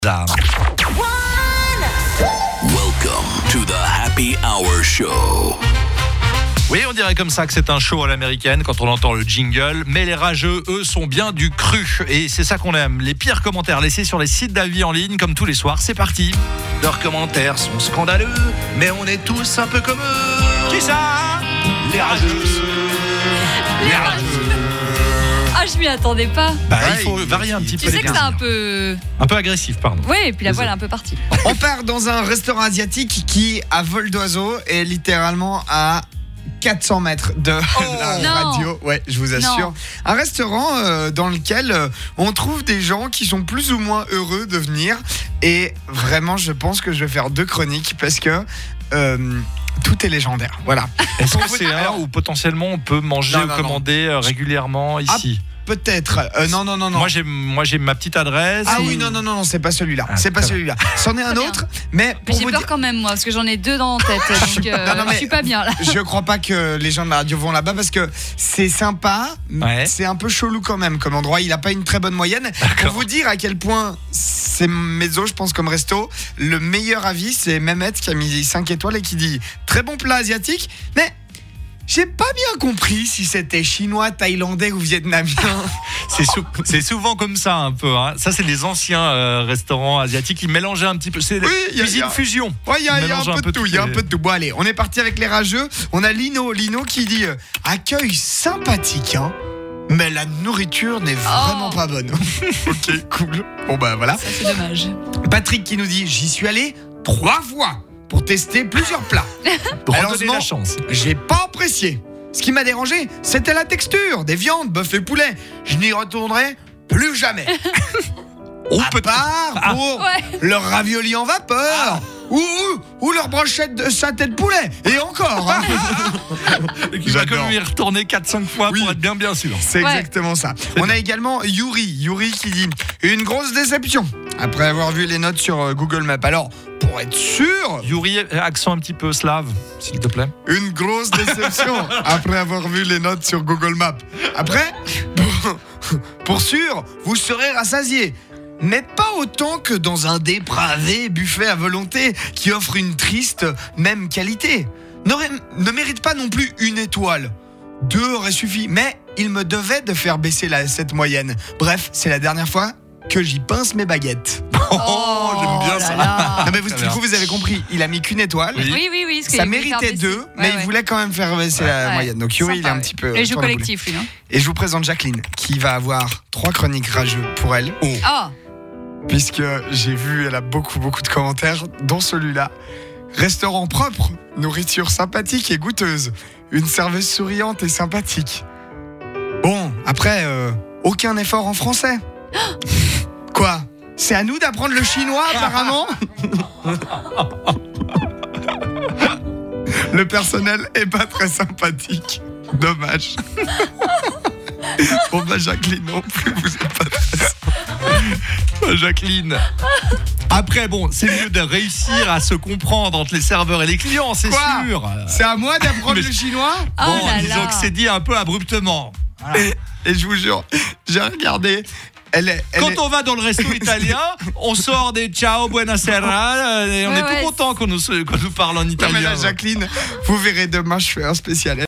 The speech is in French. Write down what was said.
Welcome to the Happy Hour Show. Oui, on dirait comme ça que c'est un show à l'américaine quand on entend le jingle, mais les rageux, eux, sont bien du cru. Et c'est ça qu'on aime. Les pires commentaires laissés sur les sites d'avis en ligne, comme tous les soirs, c'est parti. Leurs commentaires sont scandaleux, mais on est tous un peu comme eux. Qui ça ? Les rageux. Les rageux. Ah, je m'y attendais pas. Il faut varier un petit peu Tu sais les que c'est un peu... Un peu agressif, pardon. Oui, et puis la voix est un peu partie. On part dans un restaurant asiatique qui, à vol d'oiseau, est littéralement à 400 mètres de la non. radio. Ouais, je vous assure. Non. Un restaurant dans lequel on trouve des gens qui sont plus ou moins heureux de venir. Et vraiment, je pense que je vais faire 2 chroniques parce que... tout est légendaire, voilà. Est-ce que c'est un où potentiellement on peut manger ou commander régulièrement ici ? Peut-être. Non. Moi j'ai ma petite adresse. Ah oui, non, c'est pas celui-là. C'est pas celui-là. C'en est un autre, mais pour J'ai vous peur dire... quand même, moi, parce que j'en ai 2 dans la tête. Donc, mais je suis pas bien là. Je crois pas que les gens de la radio vont là-bas parce que c'est sympa, Ouais. c'est un peu chelou quand même comme endroit. Il a pas une très bonne moyenne. Pour vous dire à quel point c'est mezzo, je pense, comme resto, le meilleur avis, c'est Mehmet qui a mis 5 étoiles et qui dit très bon plat asiatique, mais j'ai pas bien compris si c'était chinois, thaïlandais ou vietnamien. C'est souvent comme ça un peu. Hein. Ça c'est les anciens restaurants asiatiques. Ils mélangeaient un petit peu. C'est cuisine fusion. Ouais, il y a Mélange un peu de tout. Il y a un peu de tout. Bon, allez, on est parti avec les rageux. On a Lino qui dit accueil sympathique, hein. Mais la nourriture n'est vraiment pas bonne. Ok, cool. Bon, bah voilà. Ça, c'est dommage. Patrick qui nous dit j'y suis allé 3 fois pour tester plusieurs plats. Redonnez la chance. J'ai pas apprécié. Ce qui m'a dérangé, c'était la texture des viandes, bœuf et poulet. Je n'y retournerai plus jamais. À part pour leur ravioli en vapeur ou leur brochette de saté de poulet. Et encore, hein. Il va quand même y retourner 4-5 fois pour être bien sûr. C'est exactement ça. On a également Yuri qui dit une grosse déception après avoir vu les notes sur Google Maps. Alors, pour être sûr, Yuri, accent un petit peu slave, s'il te plaît. une grosse déception après avoir vu les notes sur Google Maps. Après, pour sûr, vous serez rassasié. Mais pas autant que dans un dépravé buffet à volonté qui offre une triste même qualité. Ne mérite pas non plus 1 étoile. 2 aurait suffi, mais il me devait de faire baisser cette moyenne. Bref, c'est la dernière fois que j'y pince mes baguettes. J'aime bien ça. Non mais du coup vous avez compris, il a mis qu'1 étoile. Oui. Ça méritait 2, mais il voulait quand même faire baisser la moyenne. Donc Yuri, il est un petit peu... Les jeux collectifs, lui. Et je vous présente Jacqueline, qui va avoir 3 chroniques rageux pour elle. Puisque j'ai vu, elle a beaucoup de commentaires, dont celui-là. Restaurant propre, nourriture sympathique et goûteuse. Une serveuse souriante et sympathique. Bon, après, aucun effort en français. Quoi ? C'est à nous d'apprendre le chinois, apparemment ? Le personnel est pas très sympathique. Dommage. Bon, bah, Jacqueline non plus, vous êtes pas très sympathique. Jacqueline. Après, bon, c'est mieux de réussir à se comprendre entre les serveurs et les clients, c'est sûr. C'est à moi d'apprendre le chinois ? Disons que c'est dit un peu abruptement. Voilà. Et je vous jure, j'ai regardé. Quand on va dans le resto italien, on sort des ciao, buonasera, et on est tout content qu'on nous parle en italien. Non mais là, Jacqueline, vous verrez demain, je fais un spécial.